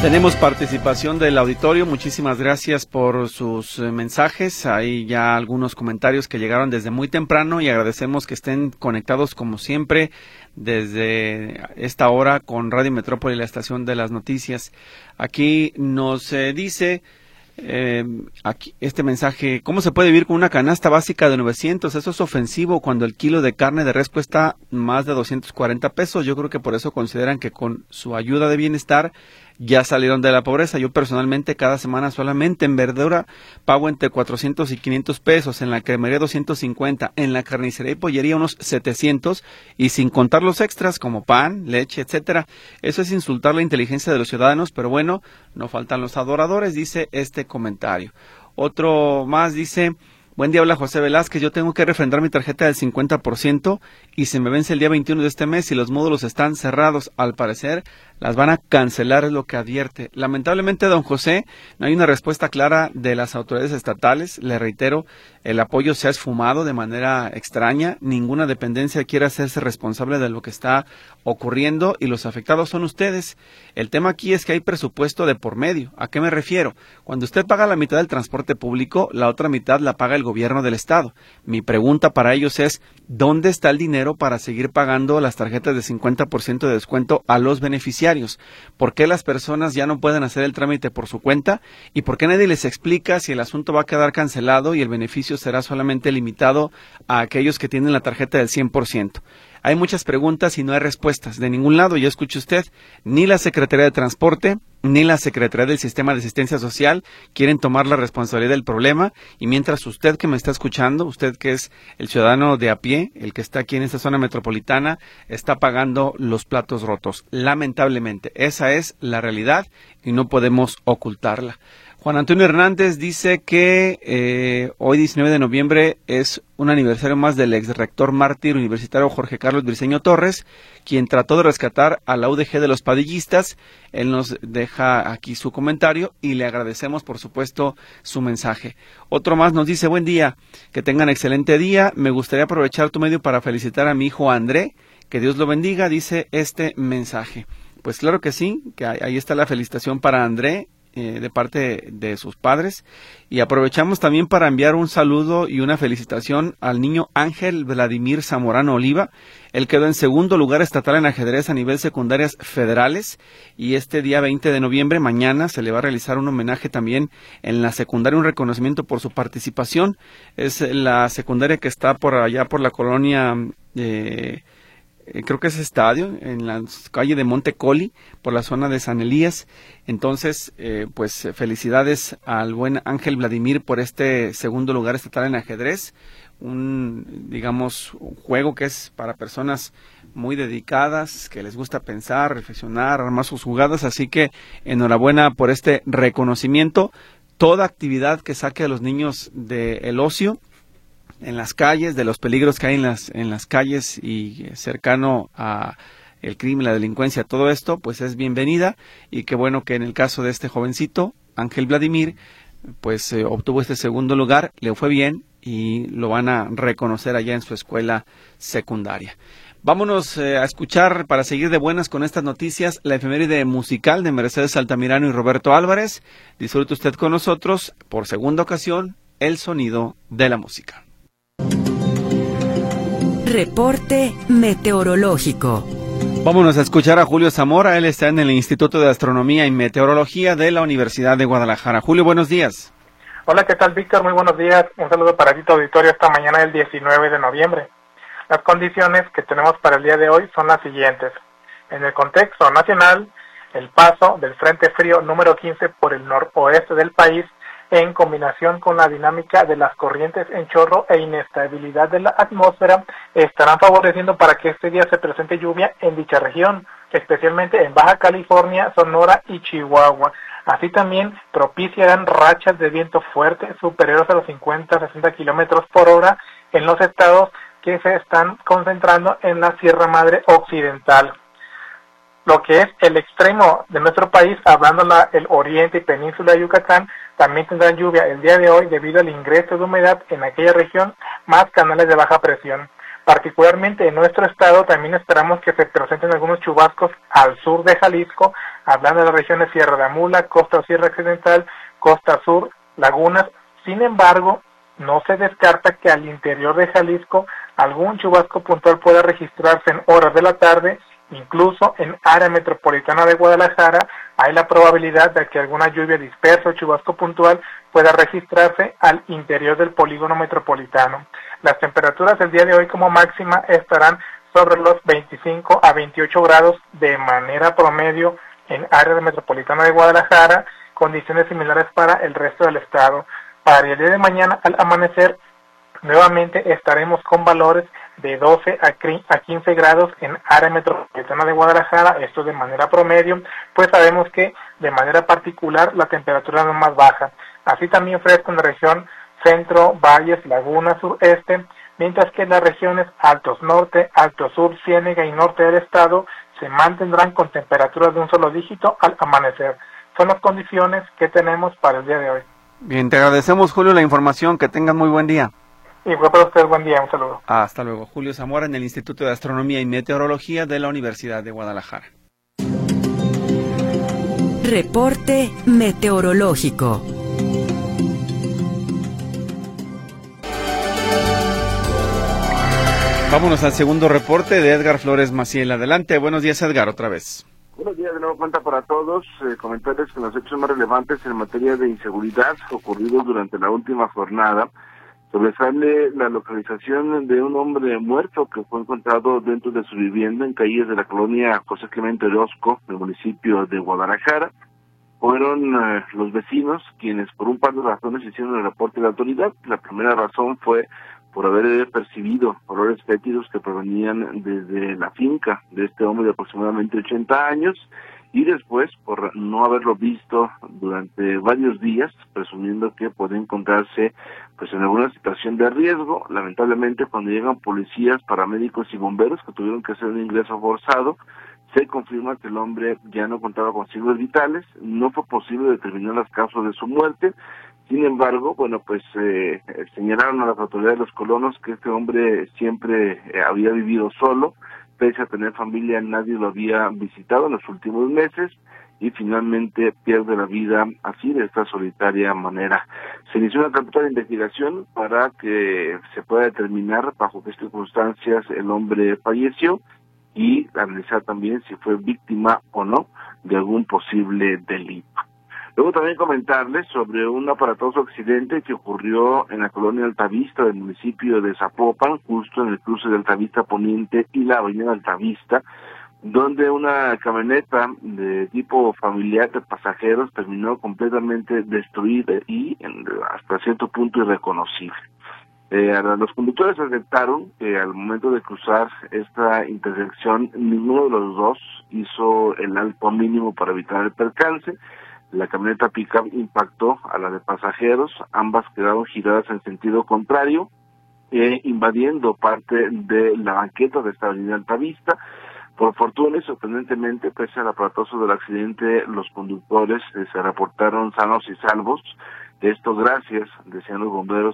Tenemos participación del auditorio, muchísimas gracias por sus mensajes, hay ya algunos comentarios que llegaron desde muy temprano y agradecemos que estén conectados como siempre desde esta hora con Radio Metrópoli, la estación de las noticias. Aquí nos dice aquí este mensaje: ¿cómo se puede vivir con una canasta básica de 900? Eso es ofensivo cuando el kilo de carne de res cuesta más de 240 pesos. Yo creo que por eso consideran que con su ayuda de bienestar ya salieron de la pobreza. Yo personalmente cada semana solamente en verdura pago entre 400 y 500 pesos, en la cremería 250, en la carnicería y pollería unos 700, y sin contar los extras como pan, leche, etcétera. Eso es insultar la inteligencia de los ciudadanos, pero bueno, no faltan los adoradores, dice este comentario. Otro más dice: buen día, habla José Velázquez, yo tengo que refrendar mi tarjeta del 50% y se me vence el día 21 de este mes y los módulos están cerrados. Al parecer las van a cancelar, es lo que advierte. Lamentablemente, don José, no hay una respuesta clara de las autoridades estatales. Le reitero, el apoyo se ha esfumado de manera extraña. Ninguna dependencia quiere hacerse responsable de lo que está ocurriendo y los afectados son ustedes. El tema aquí es que hay presupuesto de por medio. ¿A qué me refiero? Cuando usted paga la mitad del transporte público, la otra mitad la paga el gobierno del estado. Mi pregunta para ellos es: ¿dónde está el dinero para seguir pagando las tarjetas de 50% de descuento a los beneficiarios? ¿Por qué las personas ya no pueden hacer el trámite por su cuenta? ¿Y por qué nadie les explica si el asunto va a quedar cancelado y el beneficio será solamente limitado a aquellos que tienen la tarjeta del 100%? Hay muchas preguntas y no hay respuestas de ningún lado. Ya escuche usted, ni la Secretaría de Transporte ni la Secretaría del Sistema de Asistencia Social quieren tomar la responsabilidad del problema, y mientras usted que me está escuchando, usted que es el ciudadano de a pie, el que está aquí en esta zona metropolitana, está pagando los platos rotos. Lamentablemente, esa es la realidad y no podemos ocultarla. Juan Antonio Hernández dice que hoy 19 de noviembre es un aniversario más del ex rector mártir universitario Jorge Carlos Briceño Torres, quien trató de rescatar a la UDG de los padillistas. Él nos deja aquí su comentario y le agradecemos, por supuesto, su mensaje. Otro más nos dice: buen día, que tengan excelente día, me gustaría aprovechar tu medio para felicitar a mi hijo André, que Dios lo bendiga, dice este mensaje. Pues claro que sí, que ahí está la felicitación para André, de parte de sus padres, y aprovechamos también para enviar un saludo y una felicitación al niño Ángel Vladimir Zamorano Oliva. Él quedó en segundo lugar estatal en ajedrez a nivel secundarias federales, y este día 20 de noviembre, mañana, se le va a realizar un homenaje también en la secundaria, un reconocimiento por su participación. Es la secundaria que está por allá por la colonia creo que es Estadio, en la calle de Montecoli, por la zona de San Elías. Entonces, pues felicidades al buen Ángel Vladimir por este segundo lugar estatal en ajedrez, un juego que es para personas muy dedicadas, que les gusta pensar, reflexionar, armar sus jugadas, así que enhorabuena por este reconocimiento. Toda actividad que saque a los niños del ocio en las calles, de los peligros que hay en las calles y cercano a el crimen, la delincuencia, todo esto, pues es bienvenida, y qué bueno que en el caso de este jovencito, Ángel Vladimir, pues obtuvo este segundo lugar, le fue bien y lo van a reconocer allá en su escuela secundaria. Vámonos a escuchar, para seguir de buenas con estas noticias, la efeméride musical de Mercedes Altamirano y Roberto Álvarez. Disfrute usted con nosotros, por segunda ocasión, el sonido de la música. Reporte meteorológico. Vámonos a escuchar a Julio Zamora. Él está en el Instituto de Astronomía y Meteorología de la Universidad de Guadalajara. Julio, buenos días. Hola, ¿qué tal, Víctor? Muy buenos días. Un saludo para ti, tu auditorio, esta mañana del 19 de noviembre. Las condiciones que tenemos para el día de hoy son las siguientes. En el contexto nacional, el paso del Frente Frío número 15 por el noroeste del país, en combinación con la dinámica de las corrientes en chorro e inestabilidad de la atmósfera, estarán favoreciendo para que este día se presente lluvia en dicha región, especialmente en Baja California, Sonora y Chihuahua. Así también propiciarán rachas de viento fuerte superiores a los 50-60 kilómetros por hora en los estados que se están concentrando en la Sierra Madre Occidental. Lo que es el extremo de nuestro país, hablando el oriente y península de Yucatán, también tendrán lluvia el día de hoy debido al ingreso de humedad en aquella región, más canales de baja presión. Particularmente en nuestro estado también esperamos que se presenten algunos chubascos al sur de Jalisco, hablando de las regiones Sierra de Amula, Costa o Sierra Occidental, Costa Sur, Lagunas. Sin embargo, no se descarta que al interior de Jalisco algún chubasco puntual pueda registrarse en horas de la tarde. Incluso en área metropolitana de Guadalajara hay la probabilidad de que alguna lluvia dispersa o chubasco puntual pueda registrarse al interior del polígono metropolitano. Las temperaturas del día de hoy como máxima estarán sobre los 25 a 28 grados de manera promedio en área metropolitana de Guadalajara, condiciones similares para el resto del estado. Para el día de mañana al amanecer nuevamente estaremos con valores de 12 a 15 grados en área metropolitana de Guadalajara, esto de manera promedio, pues sabemos que de manera particular la temperatura no es más baja. Así también fresco en la región centro, valles, lagunas, sureste, mientras que en las regiones altos norte, alto sur, ciénega y norte del estado se mantendrán con temperaturas de un solo dígito al amanecer. Son las condiciones que tenemos para el día de hoy. Bien, te agradecemos, Julio, la información. Que tengan muy buen día. Igual para ustedes, buen día, un saludo. Hasta luego. Julio Zamora en el Instituto de Astronomía y Meteorología de la Universidad de Guadalajara. Reporte meteorológico. Vámonos al segundo reporte de Edgar Flores Maciel. Adelante, buenos días, Edgar, otra vez. Buenos días, de nuevo cuenta para todos. Comentarles que los hechos más relevantes en materia de inseguridad ocurridos durante la última jornada sobresale la localización de un hombre muerto que fue encontrado dentro de su vivienda en calles de la colonia José Clemente Orozco, del municipio de Guadalajara. Fueron los vecinos quienes por un par de razones hicieron el reporte de la autoridad. La primera razón fue por haber percibido olores fétidos que provenían desde la finca de este hombre de aproximadamente 80 años, y después por no haberlo visto durante varios días, presumiendo que puede encontrarse pues en alguna situación de riesgo. Lamentablemente, cuando llegan policías, paramédicos y bomberos que tuvieron que hacer un ingreso forzado, se confirma que el hombre ya no contaba con signos vitales. No fue posible determinar las causas de su muerte. Sin embargo, señalaron a las autoridades de los colonos que este hombre siempre había vivido solo, pese a tener familia, nadie lo había visitado en los últimos meses, y finalmente pierde la vida así, de esta solitaria manera. Se inició una carpeta de investigación para que se pueda determinar bajo qué circunstancias el hombre falleció y analizar también si fue víctima o no de algún posible delito. Luego también comentarles sobre un aparatoso accidente que ocurrió en la colonia Altavista del municipio de Zapopan, justo en el cruce de Altavista Poniente y la avenida Altavista, donde una camioneta de tipo familiar de pasajeros terminó completamente destruida y hasta cierto punto irreconocible. Los conductores aceptaron que al momento de cruzar esta intersección ninguno de los dos hizo el alto mínimo para evitar el percance. La camioneta pick-up impactó a la de pasajeros, ambas quedaron giradas en sentido contrario, invadiendo parte de la banqueta de esta avenida Altavista. Por fortuna y sorprendentemente, pese al aparatoso del accidente, los conductores se reportaron sanos y salvos. Esto gracias, decían los bomberos,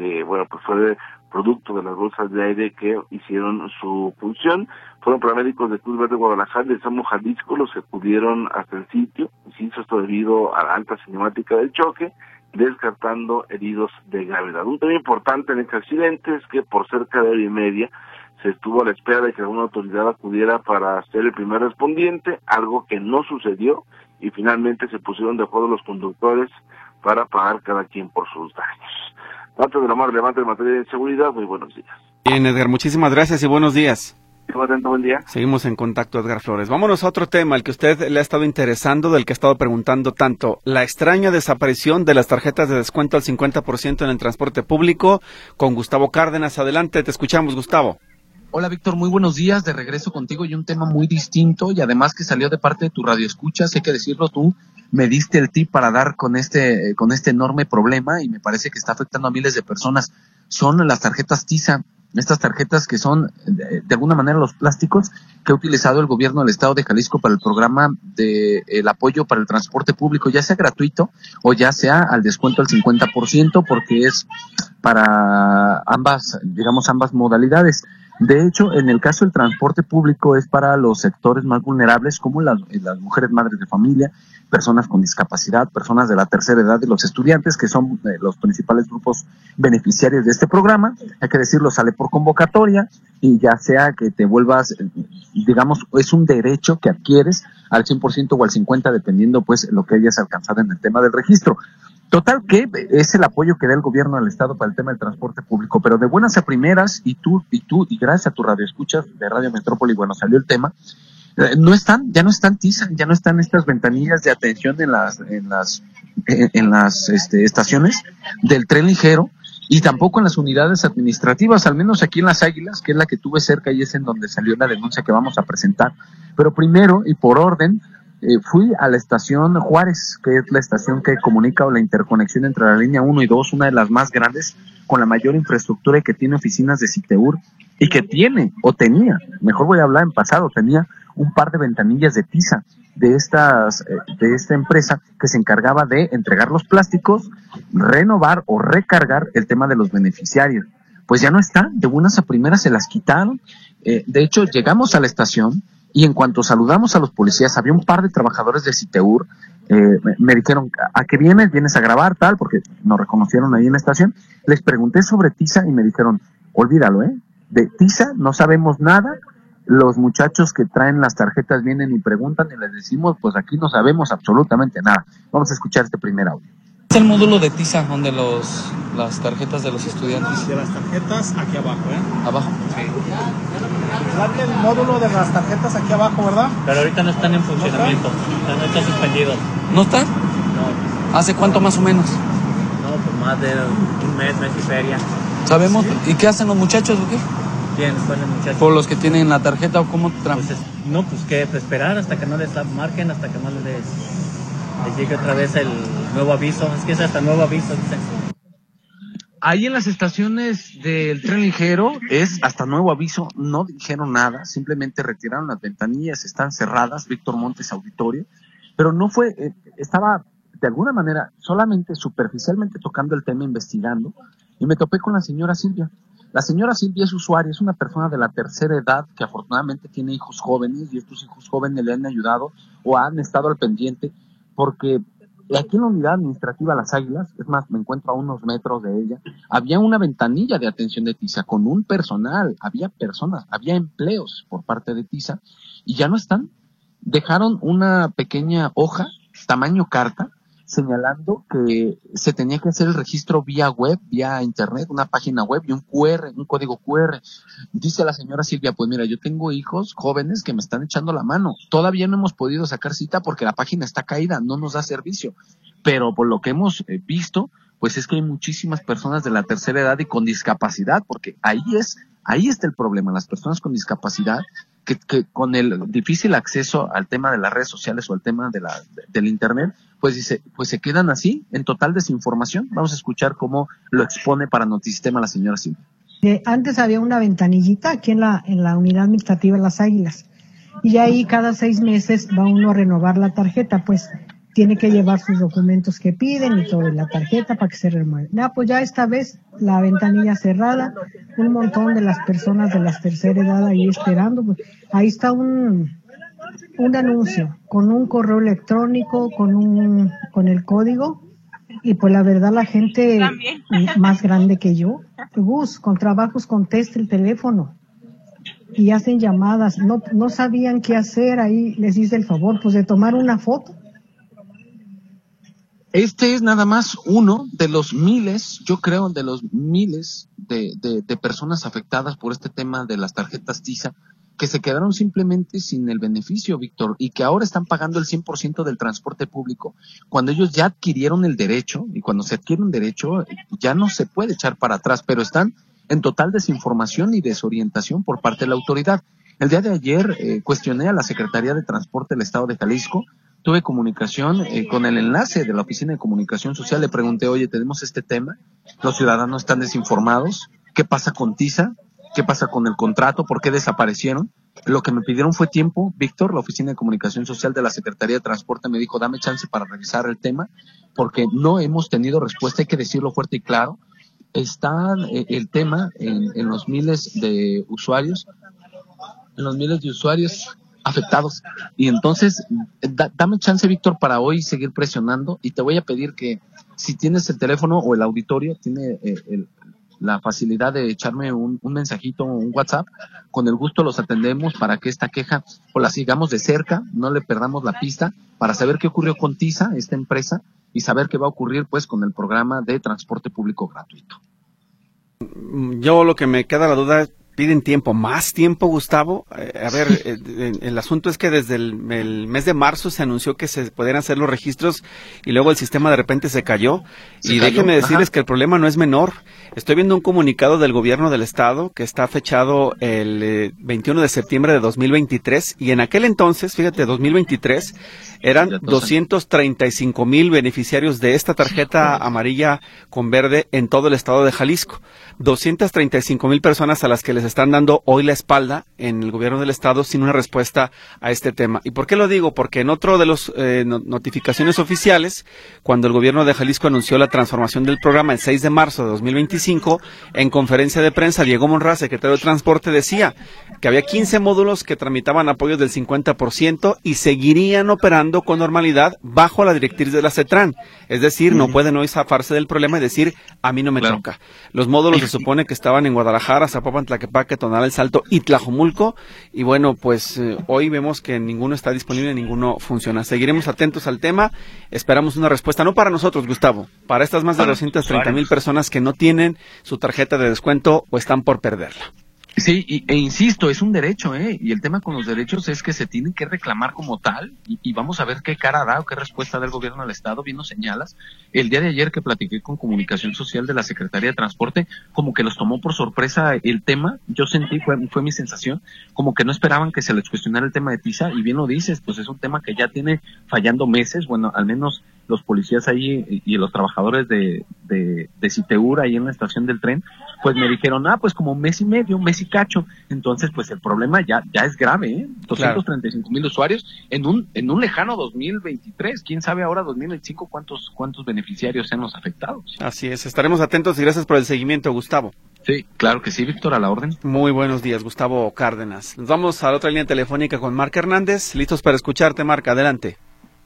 fue producto de las bolsas de aire que hicieron su función. Fueron paramédicos de Cruz Verde Guadalajara y de Samo Jalisco los que acudieron hasta el sitio, esto debido a la alta cinemática del choque, descartando heridos de gravedad. Un tema importante en este accidente es que por cerca de hora y media se estuvo a la espera de que alguna autoridad acudiera para ser el primer respondiente, algo que no sucedió, y finalmente se pusieron de acuerdo los conductores para pagar cada quien por sus daños. Parte de lo más relevante en materia de seguridad. Muy buenos días. Bien, Edgar, muchísimas gracias y buenos días. Buen día. Seguimos en contacto, Edgar Flores. Vámonos a otro tema, el que usted le ha estado interesando, del que ha estado preguntando tanto. La extraña desaparición de las tarjetas de descuento al 50% en el transporte público, con Gustavo Cárdenas. Adelante, te escuchamos, Gustavo. Hola, Víctor, muy buenos días, de regreso contigo, y un tema muy distinto, y además que salió de parte de tu radioescuchas, hay que decirlo, tú me diste el tip para dar con este enorme problema, y me parece que está afectando a miles de personas. Son las tarjetas TISA, estas tarjetas que son de alguna manera los plásticos que ha utilizado el gobierno del estado de Jalisco para el programa de el apoyo para el transporte público, ya sea gratuito o ya sea al descuento al 50%, porque es para ambas modalidades. De hecho, en el caso del transporte público es para los sectores más vulnerables como las mujeres madres de familia, personas con discapacidad, personas de la tercera edad y los estudiantes, que son los principales grupos beneficiarios de este programa. Hay que decirlo, sale por convocatoria y ya sea que te vuelvas, digamos, es un derecho que adquieres al 100% o al 50%, dependiendo pues lo que hayas alcanzado en el tema del registro. Total que es el apoyo que da el gobierno del estado para el tema del transporte público, pero de buenas a primeras, y gracias a tu radio escuchas de Radio Metrópoli, bueno, salió el tema, ya no están TISA, ya no están estas ventanillas de atención en las estaciones del tren ligero, y tampoco en las unidades administrativas, al menos aquí en Las Águilas, que es la que tuve cerca y es en donde salió la denuncia que vamos a presentar. Pero primero, y por orden, fui a la estación Juárez, que es la estación que comunica o la interconexión entre la línea 1 y 2, una de las más grandes, con la mayor infraestructura y que tiene oficinas de Citeur, y que tenía, mejor voy a hablar en pasado, tenía un par de ventanillas de TISA de esta empresa que se encargaba de entregar los plásticos, renovar o recargar el tema de los beneficiarios. Pues ya no está, de buenas a primeras se las quitaron. De hecho, llegamos a la estación y en cuanto saludamos a los policías, había un par de trabajadores de Citeur, me dijeron, ¿a qué vienes? ¿Vienes a grabar tal? Porque nos reconocieron ahí en la estación. Les pregunté sobre TISA y me dijeron, olvídalo, de TISA no sabemos nada. Los muchachos que traen las tarjetas vienen y preguntan y les decimos, pues aquí no sabemos absolutamente nada. Vamos a escuchar este primer audio. Es el módulo de TISA, donde las tarjetas de los estudiantes. De las tarjetas aquí abajo, Abajo. Sí. El módulo de las tarjetas aquí abajo, ¿verdad? Pero ahorita no están en funcionamiento, no están suspendidos. ¿No están? No. ¿Hace cuánto más o menos? No, pues más de un mes y feria. ¿Sabemos? ¿Sí? ¿Y qué hacen los muchachos o qué? ¿Quién? ¿Cuáles muchachos? ¿Por los que tienen la tarjeta o cómo? Pues que esperar hasta que no les marquen, hasta que no les llegue otra vez el nuevo aviso. Es que es hasta nuevo aviso, dicen. Ahí en las estaciones del tren ligero es hasta nuevo aviso, no dijeron nada, simplemente retiraron las ventanillas, están cerradas, Víctor Montes Auditorio, pero no fue, estaba de alguna manera solamente superficialmente tocando el tema, investigando, y me topé con la señora Silvia. La señora Silvia es usuaria, es una persona de la tercera edad que afortunadamente tiene hijos jóvenes y estos hijos jóvenes le han ayudado o han estado al pendiente porque aquí en la unidad administrativa Las Águilas, es más, me encuentro a unos metros de ella, había una ventanilla de atención de TISA con un personal, había personas, había empleos por parte de TISA y ya no están. Dejaron una pequeña hoja, tamaño carta, señalando que se tenía que hacer el registro vía web, vía internet, una página web y un código QR. Dice la señora Silvia, pues mira, yo tengo hijos jóvenes que me están echando la mano. Todavía no hemos podido sacar cita porque la página está caída, no nos da servicio. Pero por lo que hemos visto, pues es que hay muchísimas personas de la tercera edad y con discapacidad, porque ahí está el problema, las personas con discapacidad que con el difícil acceso al tema de las redes sociales o al tema del internet, pues se quedan así, en total desinformación. Vamos a escuchar cómo lo expone para Notisistema la señora Silvia. Antes había una ventanillita aquí en la unidad administrativa Las Águilas, y ahí cada 6 meses va uno a renovar la tarjeta, pues tiene que llevar sus documentos que piden y todo, la tarjeta para que se renueve. Pues ya esta vez la ventanilla cerrada, un montón de las personas de la tercera edad ahí esperando, pues ahí está un anuncio con un correo electrónico, con el código, y pues la verdad la gente más grande que yo, con trabajos contesta el teléfono y hacen llamadas, no sabían qué hacer, ahí les hice el favor pues de tomar una foto. Este es nada más uno de los miles, yo creo, de los miles de personas afectadas por este tema de las tarjetas TISA, que se quedaron simplemente sin el beneficio, Víctor, y que ahora están pagando el 100% del transporte público, cuando ellos ya adquirieron el derecho, y cuando se adquiere un derecho, ya no se puede echar para atrás, pero están en total desinformación y desorientación por parte de la autoridad. El día de ayer cuestioné a la Secretaría de Transporte del Estado de Jalisco. Tuve comunicación con el enlace de la Oficina de Comunicación Social, le pregunté, oye, tenemos este tema, los ciudadanos están desinformados, ¿qué pasa con TISA? ¿Qué pasa con el contrato? ¿Por qué desaparecieron? Lo que me pidieron fue tiempo, Víctor, la Oficina de Comunicación Social de la Secretaría de Transporte me dijo, dame chance para revisar el tema, porque no hemos tenido respuesta, hay que decirlo fuerte y claro, está el tema en los miles de usuarios, afectados. Y entonces, dame chance, Víctor, para hoy seguir presionando, y te voy a pedir que si tienes el teléfono o el auditorio tiene la facilidad de echarme un mensajito o un WhatsApp, con el gusto los atendemos para que esta queja o la sigamos de cerca, no le perdamos la pista, para saber qué ocurrió con TISA, esta empresa, y saber qué va a ocurrir pues con el programa de transporte público gratuito. Yo lo que me queda la duda, piden tiempo, más tiempo, Gustavo. A ver, el asunto es que desde el mes de marzo se anunció que se podían hacer los registros y luego el sistema de repente se cayó. Déjenme decirles que el problema no es menor. Estoy viendo un comunicado del gobierno del estado que está fechado el 21 de septiembre de 2023 y en aquel entonces, fíjate, 2023, eran 235,000 beneficiarios de esta tarjeta amarilla con verde en todo el estado de Jalisco. 235,000 personas a las que les están dando hoy la espalda en el gobierno del estado sin una respuesta a este tema. ¿Y por qué lo digo? Porque en otro de los notificaciones oficiales, cuando el gobierno de Jalisco anunció la transformación del programa el 6 de marzo de 2025, en conferencia de prensa, Diego Monraz, secretario de Transporte, decía que había 15 módulos que tramitaban apoyos del 50% y seguirían operando con normalidad bajo la directriz de la CETRAN. Es decir, no pueden hoy zafarse del problema y decir, a mí no me toca. Los módulos se supone que estaban en Guadalajara, Zapopan, Tlaquepaque, Tonalá, El Salto y Tlajomulco, y bueno, pues hoy vemos que ninguno está disponible, ninguno funciona. Seguiremos atentos al tema, esperamos una respuesta, no para nosotros, Gustavo, para estas más de 230,000 personas que no tienen su tarjeta de descuento o están por perderla. Sí, e insisto, es un derecho, y el tema con los derechos es que se tienen que reclamar como tal, y vamos a ver qué cara da o qué respuesta da el gobierno del estado. Bien lo señalas, el día de ayer que platiqué con Comunicación Social de la Secretaría de Transporte, como que los tomó por sorpresa el tema. Yo sentí, fue mi sensación, como que no esperaban que se les cuestionara el tema de TISA, y bien lo dices, pues es un tema que ya tiene fallando meses. Bueno, al menos los policías ahí y los trabajadores de Citeur ahí en la estación del tren, pues me dijeron, pues como un mes y medio, un mes y cacho. Entonces, pues el problema ya es grave, 235,000 usuarios en un lejano 2023. Quién sabe ahora 2025 cuántos beneficiarios sean los afectados. Así es, estaremos atentos y gracias por el seguimiento, Gustavo. Sí, claro que sí, Víctor, a la orden. Muy buenos días, Gustavo Cárdenas. Nos vamos a la otra línea telefónica con Marc Hernández. Listos para escucharte, Marc, adelante.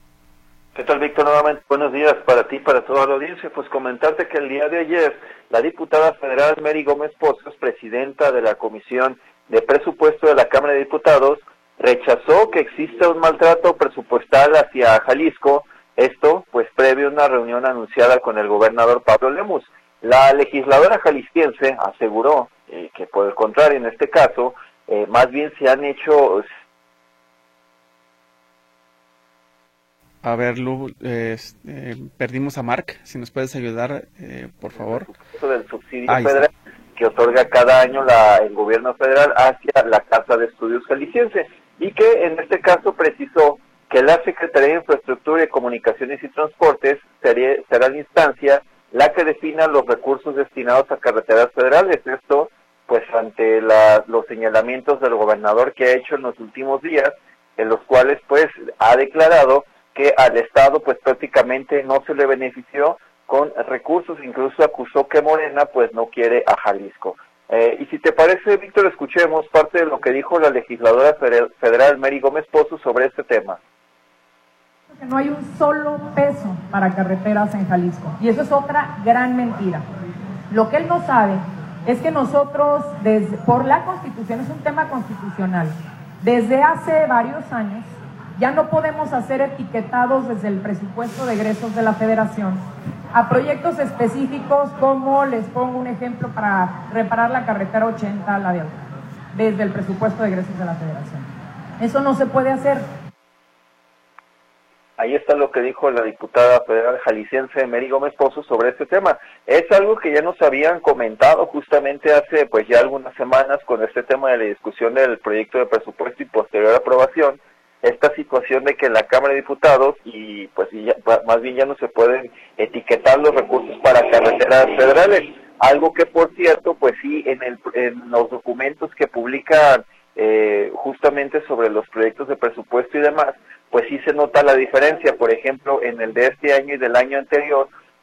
¿Qué tal, Víctor? Nuevamente, buenos días para ti y para toda la audiencia. Pues comentarte que el día de ayer, la diputada federal Mary Gómez Pozos, presidenta de la Comisión de Presupuesto de la Cámara de Diputados, rechazó que exista un maltrato presupuestal hacia Jalisco, esto pues previo a una reunión anunciada con el gobernador Pablo Lemus. La legisladora jalisciense aseguró que por el contrario, en este caso, más bien se han hecho... A ver, Lu, perdimos a Marc, si nos puedes ayudar, por favor. Del subsidio federal que otorga cada año el gobierno federal hacia la Casa de Estudios Jalisciense, y que en este caso precisó que la Secretaría de Infraestructura y Comunicaciones y Transportes será la instancia la que defina los recursos destinados a carreteras federales. Esto pues ante los señalamientos del gobernador que ha hecho en los últimos días, en los cuales pues ha declarado que al Estado pues prácticamente no se le benefició con recursos, incluso acusó que Morena pues no quiere a Jalisco. Y si te parece, Víctor, escuchemos parte de lo que dijo la legisladora federal Mary Gómez Pozos sobre este tema. No hay un solo peso para carreteras en Jalisco, y eso es otra gran mentira. Lo que él no sabe es que nosotros, por la Constitución, es un tema constitucional, desde hace varios años, ya no podemos hacer etiquetados desde el presupuesto de egresos de la Federación a proyectos específicos como, les pongo un ejemplo, para reparar la carretera 80, la de Alta, desde el presupuesto de egresos de la Federación. Eso no se puede hacer. Ahí está lo que dijo la diputada federal jalisciense Mary Gómez Pozos sobre este tema. Es algo que ya nos habían comentado justamente hace pues ya algunas semanas con este tema de la discusión del proyecto de presupuesto y posterior aprobación. Esta situación de que en la Cámara de Diputados y pues ya, más bien ya no se pueden etiquetar los recursos para carreteras federales, algo que por cierto pues sí en los documentos que publican justamente sobre los proyectos de presupuesto y demás, pues sí se nota la diferencia. Por ejemplo, en el de este año y del año anterior,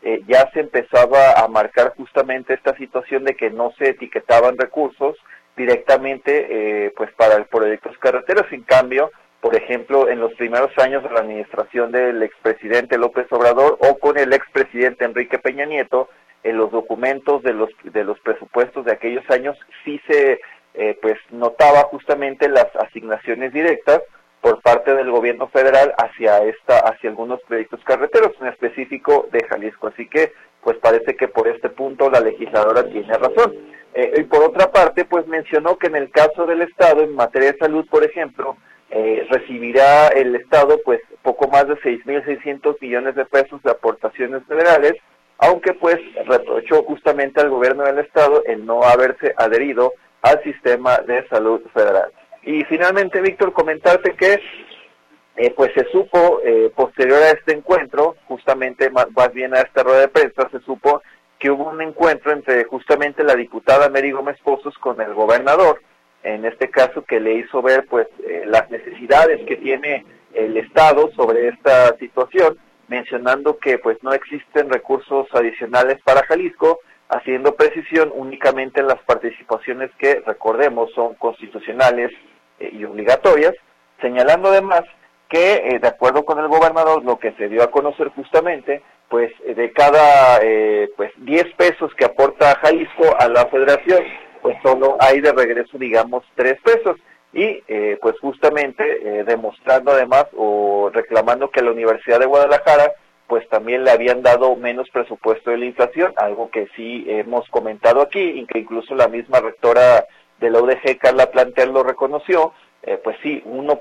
ya se empezaba a marcar justamente esta situación de que no se etiquetaban recursos directamente pues para proyectos carreteros. En cambio, por ejemplo, en los primeros años de la administración del expresidente López Obrador o con el expresidente Enrique Peña Nieto, en los documentos de los presupuestos de aquellos años sí se pues notaba justamente las asignaciones directas por parte del gobierno federal hacia algunos proyectos carreteros, en específico de Jalisco. Así que pues parece que por este punto la legisladora tiene razón. Y por otra parte, pues mencionó que en el caso del Estado, en materia de salud, por ejemplo, recibirá el Estado pues poco más de 6.600 millones de pesos de aportaciones federales, aunque pues reprochó justamente al gobierno del Estado el no haberse adherido al sistema de salud federal. Y finalmente, Víctor, comentarte que pues se supo posterior a este encuentro, justamente más bien a esta rueda de prensa, se supo que hubo un encuentro entre justamente la diputada Mary Gómez Pozos con el gobernador, en este caso que le hizo ver pues las necesidades que tiene el Estado sobre esta situación, mencionando que pues no existen recursos adicionales para Jalisco, haciendo precisión únicamente en las participaciones que, recordemos, son constitucionales y obligatorias, señalando además que, de acuerdo con el gobernador, lo que se dio a conocer justamente, pues de cada 10 pesos que aporta Jalisco a la federación, pues solo hay de regreso, digamos, 3 pesos. Y pues justamente demostrando además o reclamando que la Universidad de Guadalajara pues también le habían dado menos presupuesto de la inflación, algo que sí hemos comentado aquí y que incluso la misma rectora de la UDG, Carla Plantel, lo reconoció. Pues sí,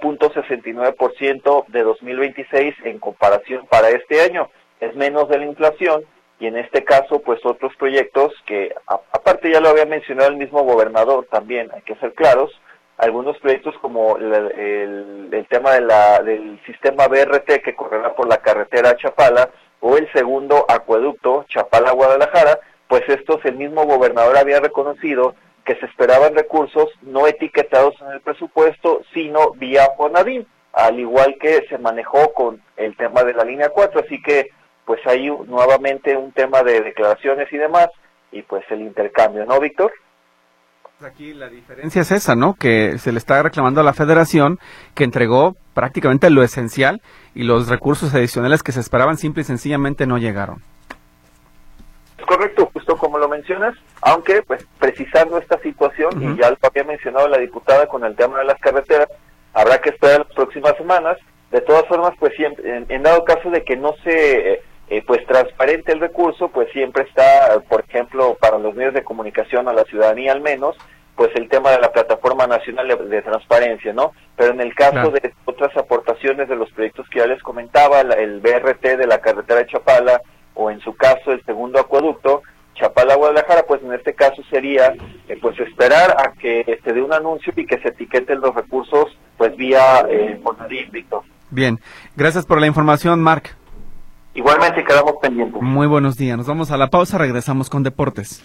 1.69% de 2026 en comparación para este año, es menos de la inflación, y en este caso pues otros proyectos que aparte ya lo había mencionado el mismo gobernador también, hay que ser claros, algunos proyectos como el tema del sistema BRT que correrá por la carretera Chapala o el segundo acueducto Chapala-Guadalajara, pues estos el mismo gobernador había reconocido que se esperaban recursos no etiquetados en el presupuesto, sino vía Fonavin, al igual que se manejó con el tema de la línea 4, así que pues hay nuevamente un tema de declaraciones y demás, y pues el intercambio, ¿no, Víctor? Aquí la diferencia es esa, ¿no? Que se le está reclamando a la Federación que entregó prácticamente lo esencial y los recursos adicionales que se esperaban simple y sencillamente no llegaron. Es correcto, justo como lo mencionas, aunque pues precisando esta situación, y ya lo había mencionado la diputada con el tema de las carreteras, habrá que esperar las próximas semanas. De todas formas, pues siempre, en dado caso de que no se pues transparente el recurso, pues siempre está, por ejemplo, para los medios de comunicación, a la ciudadanía al menos, pues el tema de la Plataforma Nacional de Transparencia, ¿no? Pero en el caso de otras aportaciones de los proyectos que ya les comentaba, el BRT de la carretera de Chapala, o en su caso el segundo acueducto, Chapala-Guadalajara, pues en este caso sería pues esperar a que se dé un anuncio y que se etiqueten los recursos pues vía Fonavin, Víctor. Bien, gracias por la información, Marc. Igualmente quedamos pendientes. Muy buenos días, nos vamos a la pausa, regresamos con deportes.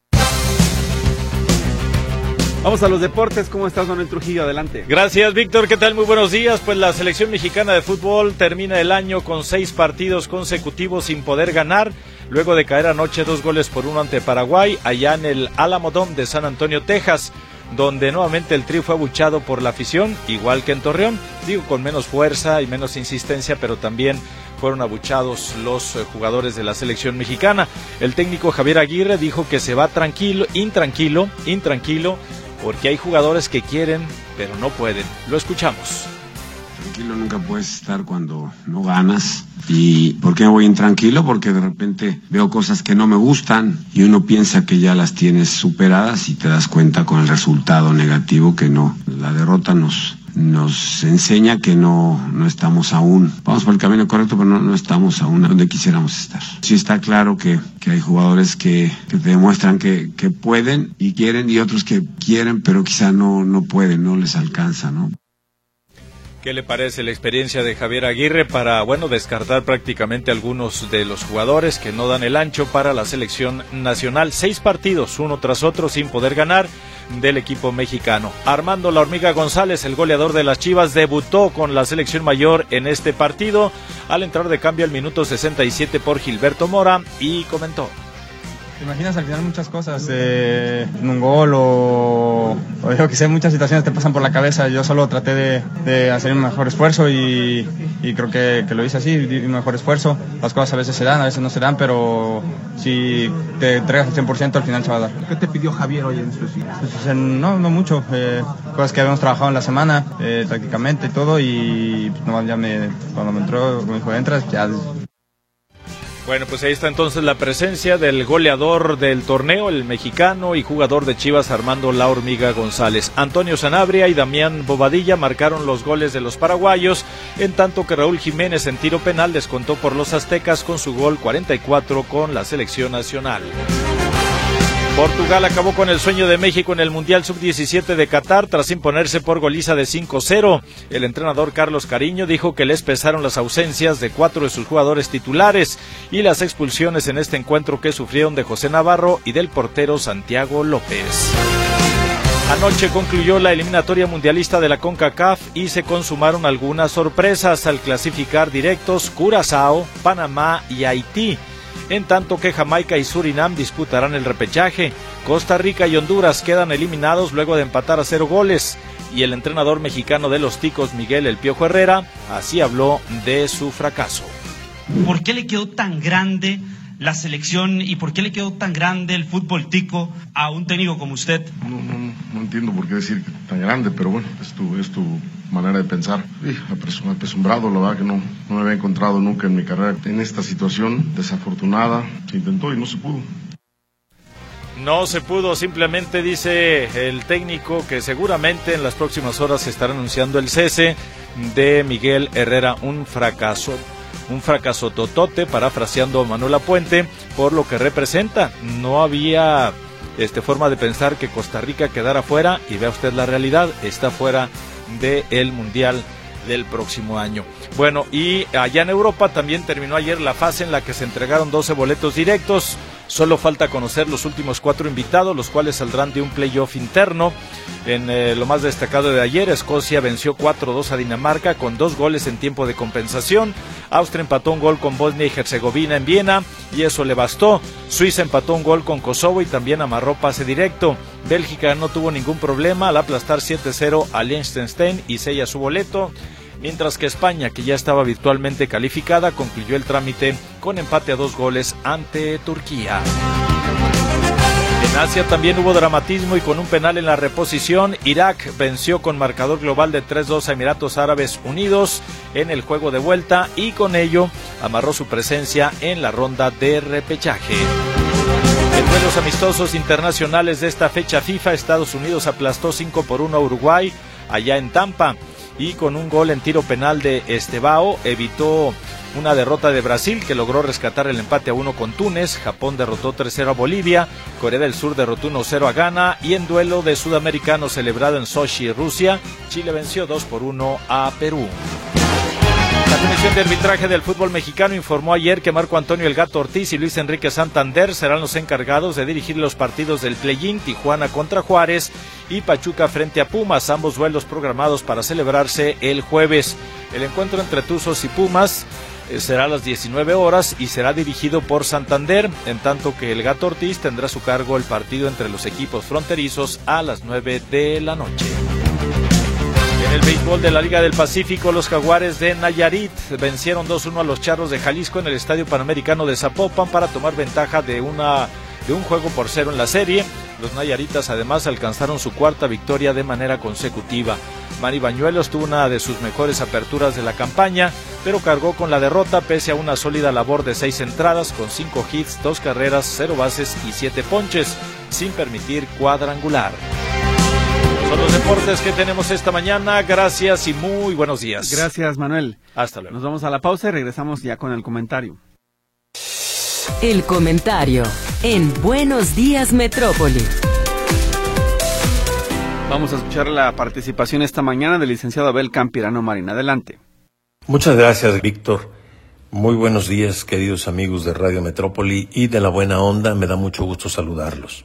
Vamos a los deportes, ¿cómo estás, Manuel Trujillo? Adelante. Gracias, Víctor, ¿qué tal? Muy buenos días. Pues la selección mexicana de fútbol termina el año con 6 partidos consecutivos sin poder ganar, luego de caer anoche 2-1 ante Paraguay, allá en el Alamo Dome de San Antonio, Texas, donde nuevamente el Tri fue abuchado por la afición, igual que en Torreón, digo con menos fuerza y menos insistencia, pero también fueron abuchados los jugadores de la selección mexicana. El técnico Javier Aguirre dijo que se va intranquilo, porque hay jugadores que quieren, pero no pueden. Lo escuchamos. Tranquilo nunca puedes estar cuando no ganas. ¿Y por qué me voy intranquilo? Porque de repente veo cosas que no me gustan y uno piensa que ya las tienes superadas y te das cuenta con el resultado negativo que no. La derrota nos enseña que no estamos aún, vamos por el camino correcto, pero no estamos aún donde quisiéramos estar. Sí está claro que hay jugadores que te demuestran que pueden y quieren, y otros que quieren, pero quizá no pueden, no les alcanza, ¿no? ¿Qué le parece la experiencia de Javier Aguirre para, descartar prácticamente algunos de los jugadores que no dan el ancho para la selección nacional? 6 partidos, uno tras otro, sin poder ganar del equipo mexicano. Armando La Hormiga González, el goleador de las Chivas, debutó con la selección mayor en este partido al entrar de cambio al minuto 67 por Gilberto Mora y comentó. Te imaginas al final muchas cosas, un gol o yo que sé, muchas situaciones te pasan por la cabeza. Yo solo traté de hacer un mejor esfuerzo y creo que lo hice así, un mejor esfuerzo. Las cosas a veces se dan, a veces no se dan, pero si te entregas al 100% al final se va a dar. ¿Qué te pidió Javier hoy en específico? Pues, no mucho, cosas que habíamos trabajado en la semana, tácticamente y todo, y pues, cuando me entró, me dijo, entras, ya... Bueno, pues ahí está entonces la presencia del goleador del torneo, el mexicano y jugador de Chivas, Armando La Hormiga González. Antonio Sanabria y Damián Bobadilla marcaron los goles de los paraguayos, en tanto que Raúl Jiménez en tiro penal descontó por los aztecas con su gol 44 con la selección nacional. Portugal acabó con el sueño de México en el Mundial Sub-17 de Qatar tras imponerse por goliza de 5-0. El entrenador Carlos Cariño dijo que les pesaron las ausencias de 4 de sus jugadores titulares y las expulsiones en este encuentro que sufrieron de José Navarro y del portero Santiago López. Anoche concluyó la eliminatoria mundialista de la CONCACAF y se consumaron algunas sorpresas al clasificar directos Curazao, Panamá y Haití. En tanto que Jamaica y Surinam disputarán el repechaje. Costa Rica y Honduras quedan eliminados luego de empatar a 0 goles. Y el entrenador mexicano de los Ticos, Miguel El Piojo Herrera, así habló de su fracaso. ¿Por qué le quedó tan grande la selección y por qué le quedó tan grande el fútbol tico a un técnico como usted? No entiendo por qué decir tan grande, pero bueno, es tu manera de pensar. Sí, apesumbrado, la verdad que no me había encontrado nunca en mi carrera en esta situación desafortunada. Se intentó y no se pudo. No se pudo, simplemente dice el técnico que seguramente en las próximas horas se estará anunciando el cese de Miguel Herrera, un fracaso totote, parafraseando a Manuel Lapuente, por lo que representa. No había forma de pensar que Costa Rica quedara fuera, y vea usted la realidad, está fuera del Mundial del próximo año. Bueno, y allá en Europa también terminó ayer la fase en la que se entregaron 12 boletos directos. Solo falta conocer los últimos 4 invitados, los cuales saldrán de un playoff interno. En lo más destacado de ayer, Escocia venció 4-2 a Dinamarca con 2 goles en tiempo de compensación. Austria empató un gol con Bosnia y Herzegovina en Viena y eso le bastó. Suiza empató un gol con Kosovo y también amarró pase directo. Bélgica no tuvo ningún problema al aplastar 7-0 a Liechtenstein y sella su boleto. Mientras que España, que ya estaba virtualmente calificada, concluyó el trámite con empate a 2 goles ante Turquía. En Asia también hubo dramatismo y con un penal en la reposición, Irak venció con marcador global de 3-2 a Emiratos Árabes Unidos en el juego de vuelta y con ello amarró su presencia en la ronda de repechaje. En duelos amistosos internacionales de esta fecha FIFA, Estados Unidos aplastó 5-1 a Uruguay allá en Tampa. Y con un gol en tiro penal de Estevao evitó una derrota de Brasil, que logró rescatar el empate a 1 con Túnez. Japón derrotó 3-0 a Bolivia, Corea del Sur derrotó 1-0 a Ghana y en duelo de sudamericanos celebrado en Sochi, Rusia, Chile venció 2-1 a Perú. La Comisión de Arbitraje del Fútbol Mexicano informó ayer que Marco Antonio El Gato Ortiz y Luis Enrique Santander serán los encargados de dirigir los partidos del play-in, Tijuana contra Juárez y Pachuca frente a Pumas, ambos duelos programados para celebrarse el jueves. El encuentro entre Tuzos y Pumas será a las 19 horas y será dirigido por Santander, en tanto que El Gato Ortiz tendrá a su cargo el partido entre los equipos fronterizos a las 9 de la noche. En el béisbol de la Liga del Pacífico, los Jaguares de Nayarit vencieron 2-1 a los Charros de Jalisco en el Estadio Panamericano de Zapopan para tomar ventaja de un 1-0 en la serie. Los nayaritas además alcanzaron su 4ª victoria de manera consecutiva. Manny Bañuelos tuvo una de sus mejores aperturas de la campaña, pero cargó con la derrota pese a una sólida labor de 6 entradas con 5 hits, 2 carreras, 0 bases y 7 ponches, sin permitir cuadrangular. Son los deportes que tenemos esta mañana. Gracias y muy buenos días. Gracias, Manuel. Hasta luego. Nos vamos a la pausa y regresamos ya con el comentario. El comentario en Buenos Días Metrópoli. Vamos a escuchar la participación esta mañana del licenciado Abel Campirano Marín. Adelante. Muchas gracias, Víctor. Muy buenos días, queridos amigos de Radio Metrópoli y de La Buena Onda. Me da mucho gusto saludarlos.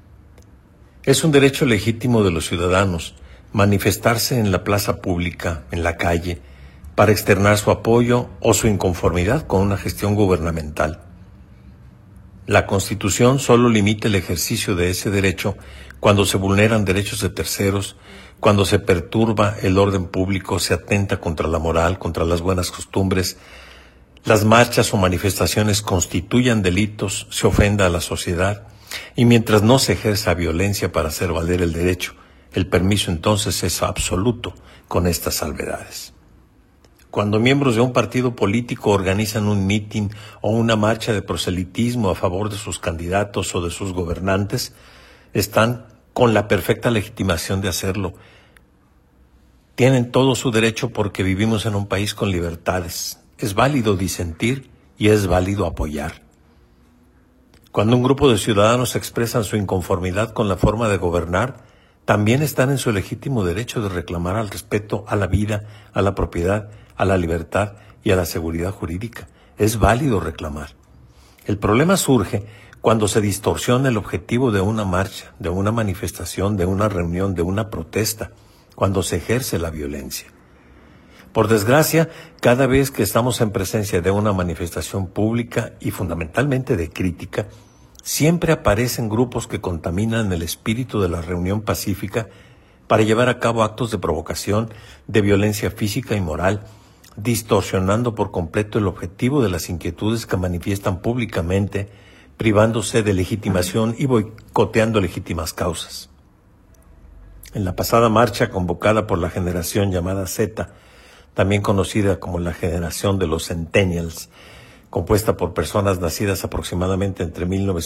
Es un derecho legítimo de los ciudadanos manifestarse en la plaza pública, en la calle, para externar su apoyo o su inconformidad con una gestión gubernamental. La Constitución solo limita el ejercicio de ese derecho cuando se vulneran derechos de terceros, cuando se perturba el orden público, se atenta contra la moral, contra las buenas costumbres, las marchas o manifestaciones constituyan delitos, se ofenda a la sociedad, y mientras no se ejerza violencia para hacer valer el derecho, el permiso entonces es absoluto con estas salvedades. Cuando miembros de un partido político organizan un mitin o una marcha de proselitismo a favor de sus candidatos o de sus gobernantes, están con la perfecta legitimación de hacerlo. Tienen todo su derecho porque vivimos en un país con libertades. Es válido disentir y es válido apoyar. Cuando un grupo de ciudadanos expresan su inconformidad con la forma de gobernar, también están en su legítimo derecho de reclamar al respeto a la vida, a la propiedad, a la libertad y a la seguridad jurídica. Es válido reclamar. El problema surge cuando se distorsiona el objetivo de una marcha, de una manifestación, de una reunión, de una protesta, cuando se ejerce la violencia. Por desgracia, cada vez que estamos en presencia de una manifestación pública y fundamentalmente de crítica, siempre aparecen grupos que contaminan el espíritu de la reunión pacífica para llevar a cabo actos de provocación, de violencia física y moral, distorsionando por completo el objetivo de las inquietudes que manifiestan públicamente, privándose de legitimación y boicoteando legítimas causas. En la pasada marcha convocada por la generación llamada Z, también conocida como la generación de los Centennials, compuesta por personas nacidas aproximadamente entre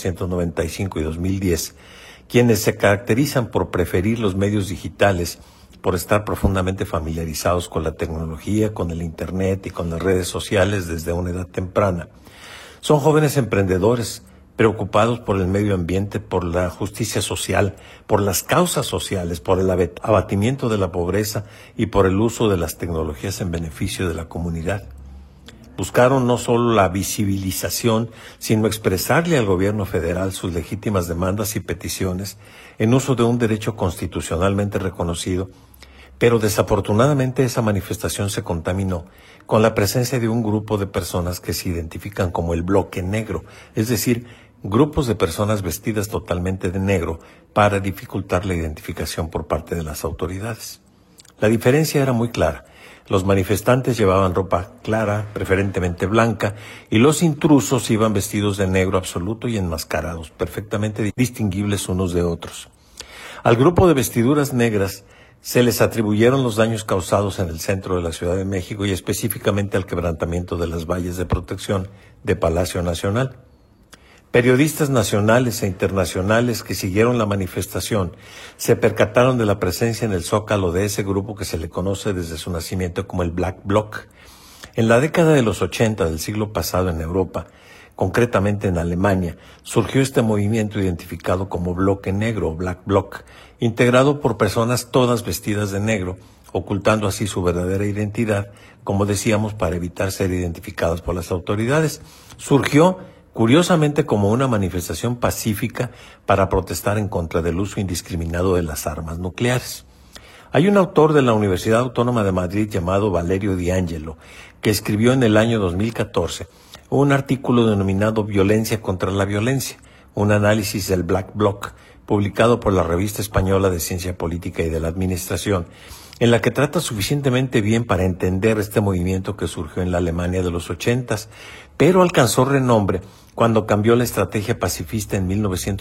1995 y 2010, quienes se caracterizan por preferir los medios digitales, por estar profundamente familiarizados con la tecnología, con el Internet y con las redes sociales desde una edad temprana. Son jóvenes emprendedores, preocupados por el medio ambiente, por la justicia social, por las causas sociales, por el abatimiento de la pobreza y por el uso de las tecnologías en beneficio de la comunidad. Buscaron no solo la visibilización, sino expresarle al gobierno federal sus legítimas demandas y peticiones en uso de un derecho constitucionalmente reconocido, pero desafortunadamente esa manifestación se contaminó con la presencia de un grupo de personas que se identifican como el bloque negro, es decir, grupos de personas vestidas totalmente de negro para dificultar la identificación por parte de las autoridades. La diferencia era muy clara. Los manifestantes llevaban ropa clara, preferentemente blanca, y los intrusos iban vestidos de negro absoluto y enmascarados, perfectamente distinguibles unos de otros. Al grupo de vestiduras negras se les atribuyeron los daños causados en el centro de la Ciudad de México y específicamente al quebrantamiento de las vallas de protección de Palacio Nacional. Periodistas nacionales e internacionales que siguieron la manifestación se percataron de la presencia en el Zócalo de ese grupo que se le conoce desde su nacimiento como el Black Bloc. En la década de los 80 del siglo pasado en Europa, concretamente en Alemania, surgió este movimiento identificado como Bloque Negro o Black Bloc, integrado por personas todas vestidas de negro, ocultando así su verdadera identidad, como decíamos, para evitar ser identificados por las autoridades. Surgió curiosamente como una manifestación pacífica para protestar en contra del uso indiscriminado de las armas nucleares. Hay un autor de la Universidad Autónoma de Madrid llamado Valerio Di Angelo, que escribió en el año 2014 un artículo denominado Violencia contra la violencia, un análisis del Black Bloc, publicado por la Revista Española de Ciencia Política y de la Administración, en la que trata suficientemente bien para entender este movimiento que surgió en la Alemania de los 80s, pero alcanzó renombre cuando cambió la estrategia pacifista en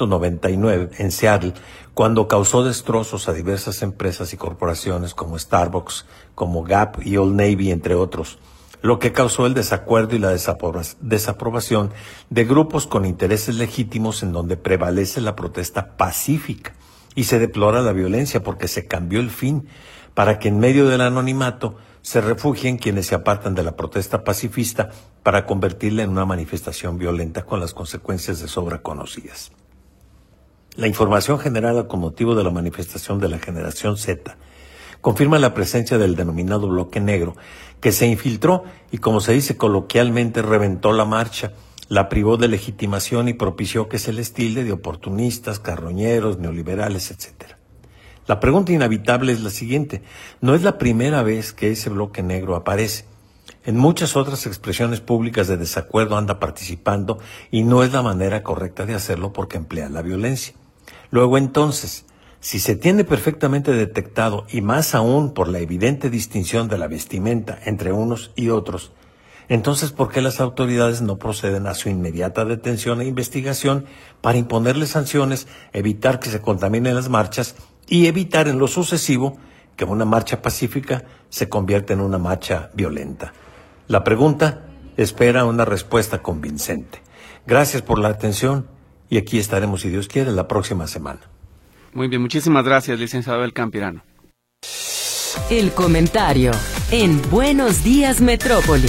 1999 en Seattle, cuando causó destrozos a diversas empresas y corporaciones como Starbucks, como Gap y Old Navy, entre otros, lo que causó el desacuerdo y la desaprobación de grupos con intereses legítimos en donde prevalece la protesta pacífica y se deplora la violencia porque se cambió el fin para que en medio del anonimato se refugien quienes se apartan de la protesta pacifista para convertirla en una manifestación violenta con las consecuencias de sobra conocidas. La información generada con motivo de la manifestación de la generación Z confirma la presencia del denominado bloque negro, que se infiltró y, como se dice coloquialmente, reventó la marcha, la privó de legitimación y propició que se les tilde de oportunistas, carroñeros, neoliberales, etc. La pregunta inevitable es la siguiente: no es la primera vez que ese bloque negro aparece. En muchas otras expresiones públicas de desacuerdo anda participando y no es la manera correcta de hacerlo porque emplea la violencia. Luego entonces, si se tiene perfectamente detectado y más aún por la evidente distinción de la vestimenta entre unos y otros, entonces ¿por qué las autoridades no proceden a su inmediata detención e investigación para imponerles sanciones, evitar que se contaminen las marchas y evitar en lo sucesivo que una marcha pacífica se convierta en una marcha violenta? La pregunta espera una respuesta convincente. Gracias por la atención y aquí estaremos, si Dios quiere, la próxima semana. Muy bien, muchísimas gracias, licenciado El Campirano. El comentario en Buenos Días Metrópoli.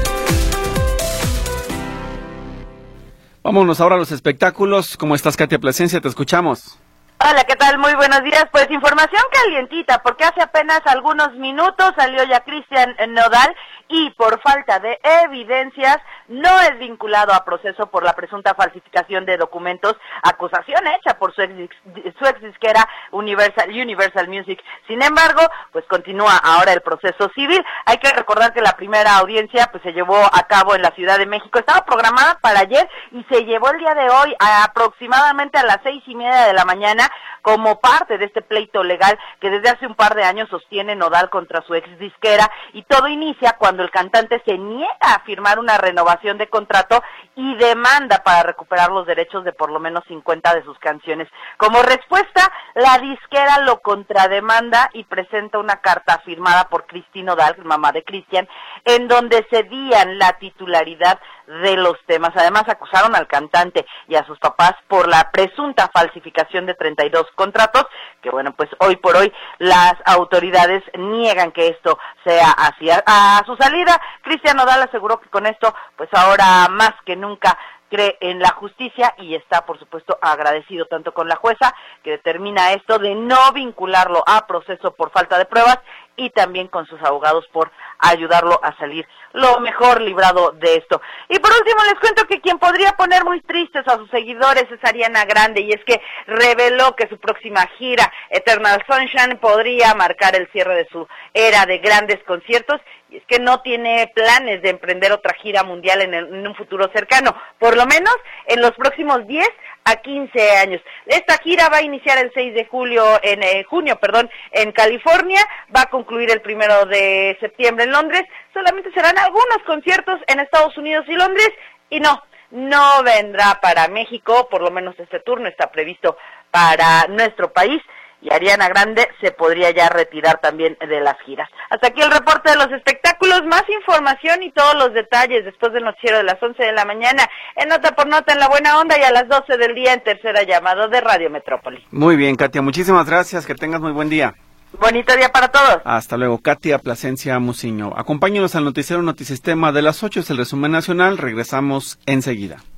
Vámonos ahora a los espectáculos. ¿Cómo estás, Katia Plasencia? Te escuchamos. Hola, ¿qué tal? Muy buenos días. Pues información calientita, porque hace apenas algunos minutos salió ya Cristian Nodal y por falta de evidencias no es vinculado a proceso por la presunta falsificación de documentos, acusación hecha por su ex disquera Universal Music. Sin embargo, pues continúa ahora el proceso civil. Hay que recordar que la primera audiencia pues se llevó a cabo en la Ciudad de México. Estaba programada para ayer y se llevó el día de hoy aproximadamente a las 6:30 de la mañana como parte de este pleito legal que desde hace un par de años sostiene Nodal contra su ex disquera, y todo inicia cuando el cantante se niega a firmar una renovación de contrato y demanda para recuperar los derechos de por lo menos 50 de sus canciones. Como respuesta, la disquera lo contrademanda y presenta una carta firmada por Cristi Nodal, mamá de Cristian, en donde cedían la titularidad de los temas. Además, acusaron al cantante y a sus papás por la presunta falsificación de 32 contratos, que bueno, pues hoy por hoy las autoridades niegan que esto sea así. A su salida, Cristian Nodal aseguró que con esto, pues ahora más que nunca cree en la justicia y está, por supuesto, agradecido tanto con la jueza que determina esto de no vincularlo a proceso por falta de pruebas y también con sus abogados por ayudarlo a salir lo mejor librado de esto. Y por último les cuento que quien podría poner muy tristes a sus seguidores es Ariana Grande, y es que reveló que su próxima gira, Eternal Sunshine, podría marcar el cierre de su era de grandes conciertos, y es que no tiene planes de emprender otra gira mundial en un futuro cercano, por lo menos en los próximos 10 a 15 años. Esta gira va a iniciar el 6 de junio en California, va a concluir el 1 de septiembre en Londres. Solamente serán algunos conciertos en Estados Unidos y Londres, y no vendrá para México, por lo menos este turno está previsto para nuestro país, y Ariana Grande se podría ya retirar también de las giras. Hasta aquí el reporte de los espectáculos. Más información y todos los detalles después del noticiero de las 11 de la mañana, en Nota por Nota, en La Buena Onda, y a las 12 del día en Tercera Llamada de Radio Metrópoli. Muy bien, Katia, muchísimas gracias, que tengas muy buen día. Bonito día para todos. Hasta luego. Katia Plasencia Muciño. Acompáñenos al noticiero Notisistema de las 8, es el resumen nacional. Regresamos enseguida.